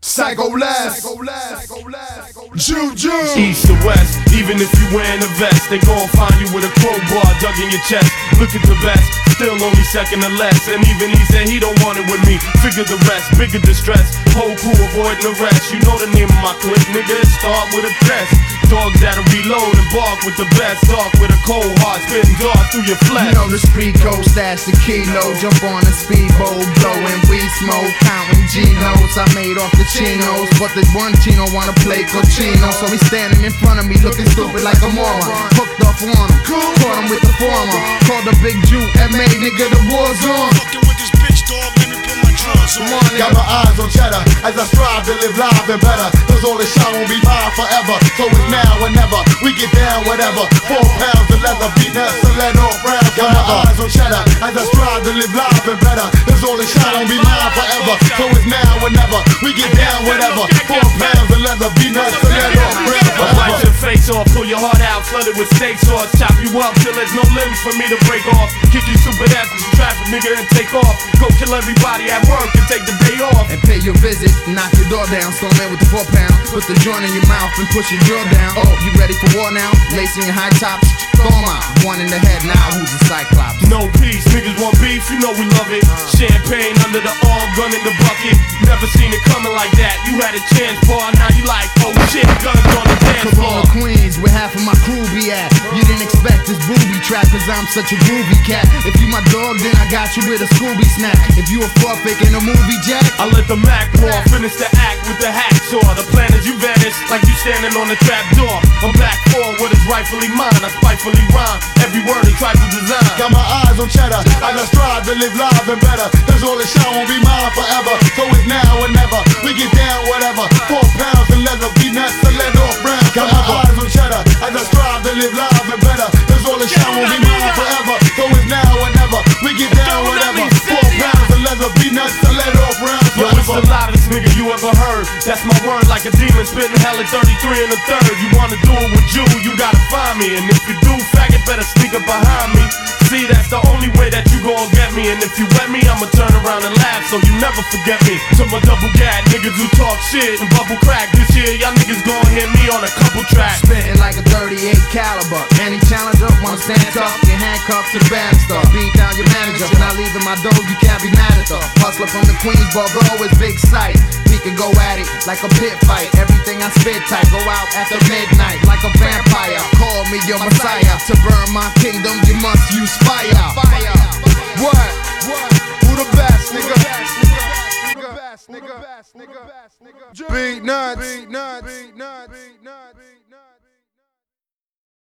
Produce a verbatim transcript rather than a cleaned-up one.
Psycho Les, Juju. East to west, even if you wearing a vest, they gon' find you with a crowbar dug in your chest. Look at the best, still only second or less. And even he said he don't want it with me. Figure the rest, bigger distress. Whole crew avoiding arrest. You know the name of my clique, nigga. It start with a crest. Dogs that'll reload and bark with the best. Talk with a cold heart, spitting dart through your flesh. You know the street code, stash the kilo. Jump on a speedboat, blowing weed smoke, counting G-notes I made off the chinos. But the one chino wanna play cochino, so he's standing in front of me looking stupid like a moron. Hooked up on him, caught him with the former. Called the big Jew, M A, nigga, the war's on. Fucking with this bitch, dog, let me put my drugs on. Got my eyes on cheddar as I strive to live live and better. Cause all this shine won't be mine forever. So it's now or never, we get down whatever. Four pounds of leather, beat nuts and let off rounds. Got my eyes on cheddar as I strive to live live and better. Cause all this shine won't be mine forever. So it's now or never, we get down whatever. Four pounds of leather, beat nuts and let off rounds. I'll bite your face off, pull your heart out, flood it with steak sauce. Chop you up till there's no limbs for me to break off. Kick you super ass in traffic, nigga, and take off. Go kill everybody at work and take the day off. And pay your visit, knock your door down. Storm in with the four pound, put the joint in your mouth and push your jaw down. Oh, you ready for war now? Lacing your high tops, throw 'em out. One in the head, now who's a cyclops? No peace, niggas want beef, you know we love it. Champagne under the arm, gun in the bucket. Never seen it coming like that. You had a chance, boy, now you like, oh shit, guns on the dance floor. Corona Queens, where half of my crew be at. You didn't expect this booby trap, cause I'm such a groovy cat. If you my dog, then I got you with a Scooby snack. If you a fuck faking a movie jack, I let the Mac pour, finish the act with the hacksaw. The plan is you vanish like you standing on the trap door. I'm back for what is rightfully mine. I spitefully rhyme, every word is trifle design. Got my eyes on cheddar as I strive to live live and better. Cause all this shine won't be mine forever. So it's now or never, we get down whatever. Four pounds of leather, beat nuts and let off rounds. Got my eyes on cheddar as I strive to live live and better. Cause all this shine won't be mine forever. So it's now or never, we get down whatever. Four pounds of leather, beat nuts and let off rounds. Yo, it's the loudest nigga you ever heard. That's my word, like a demon spitting hell at thirty-three and a third. You wanna do it with you, you gotta find me. And if you do, faggot better sneak up behind me. See, that's the only way that you gon' get me. And if you wet me, I'ma turn around and laugh, so you never forget me. To my double gag niggas who talk shit and bubble crack. This year, y'all niggas gon' hear me on a couple tracks. spitting like a thirty-eight caliber. Any challenger wanna stand tough, get handcuffed to the bad stuff. Beat down your manager, not leaving my dough, you can't be mad at the hustler from the Queensboro, bro, is big sight. He can go at it like a pit fight. Everything I spit tight, go out after midnight like a vampire. Call me your messiah. To burn my kingdom, you must use fire. Fire. What? Who the best, nigga? Beat nuts. Beat nuts. Beat nuts. Beat nuts.